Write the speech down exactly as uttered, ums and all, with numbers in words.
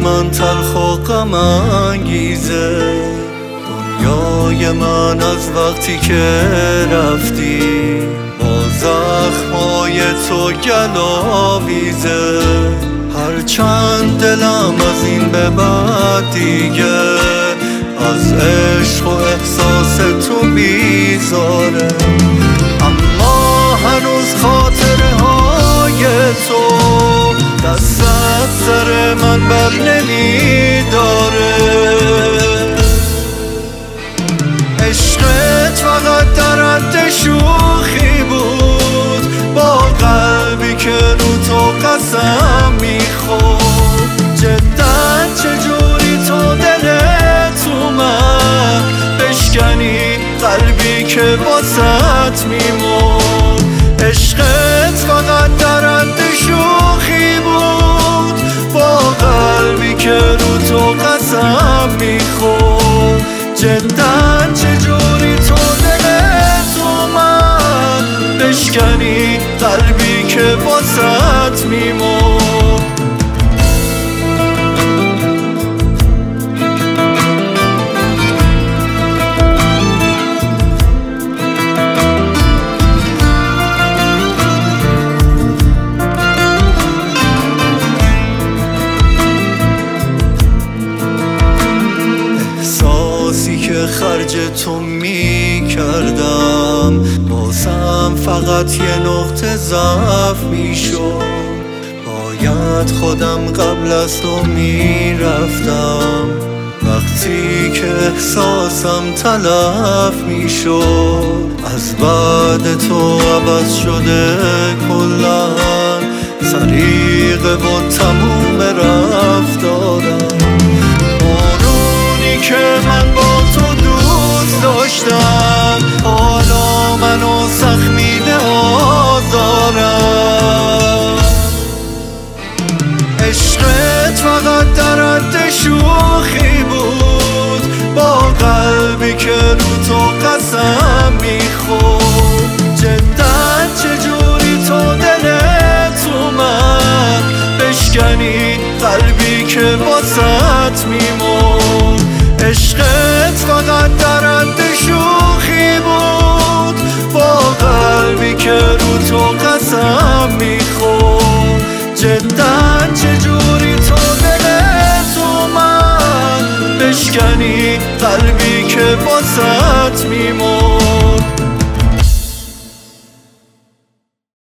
من تلخ و غم انگیزه، دنیای من از وقتی که رفتی با زخمای تو گلاویزه. هرچند دلم از این به بعد دیگه از عشق و احساس تو بیزاره، اما هنوز خاطره های تو دستت سر من بر نمیداره. عشقت فقط در حد شوخی بود، با قلبی که رو تو قسم میخورد. جدا چجوری تو دلت اومد بشکنی قلبی که واسط میمرد. عشقت فقط در حد شوخی بود، با قلبی که رو تو قسم میخورد. جدا چجوری تو دلت اومد بشکنی قلبی که واسط میمرد. خرج تو می کردم بازم فقط یه نقطه ضعف می شد. باید خودم قبل از تو می رفتم وقتی که احساسم تلف می شد. از بعد تو عوض شده کلن طریقه و تموم رفتارم. که من با تو دوست داشتم حالا منو سخمیده آزارم. عشقت فقط در حد شوخی بود، با قلبی که رو تو قسم میخورد. جدا چجوری تو دلت اومد بشکنی قلبی که واسط میمرد. عشقت فقط در حد شوخی بود، با قلبی که رو تو قسم میخورد. جدا چجوری تو دلت اومد بشکنی قلبی که واسط میمرد.